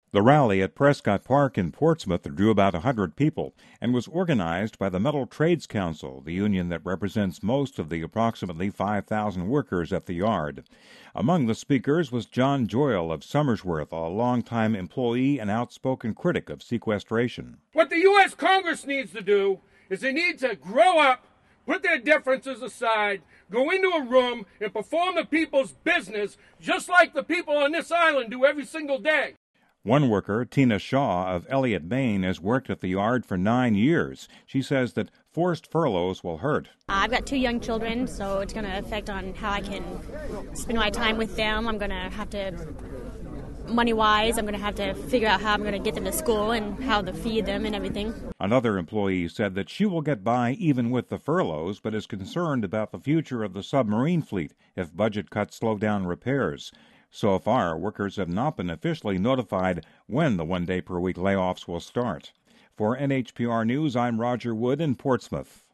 The rally at Prescott Park in Portsmouth drew about 100 people and was organized by the Metal Trades Council, the union that represents most of the approximately 5,000 workers at the yard. Among the speakers was John Joyle of Somersworth, a longtime employee and outspoken critic of sequestration. What the U.S. Congress needs to do is they need to grow up, put their differences aside, go into a room and perform the people's business just like the people on this island do every single day. One worker, Tina Shaw of Elliott, Maine, has worked at the yard for 9 years. She says that forced furloughs will hurt. I've got 2 young children, so it's going to affect on how I can spend my time with them. I'm going to have to, money-wise, I'm going to have to figure out how I'm going to get them to school and how to feed them and everything. Another employee said that she will get by even with the furloughs, but is concerned about the future of the submarine fleet if budget cuts slow down repairs. So far, workers have not been officially notified when the one-day-per-week layoffs will start. For NHPR News, I'm Roger Wood in Portsmouth.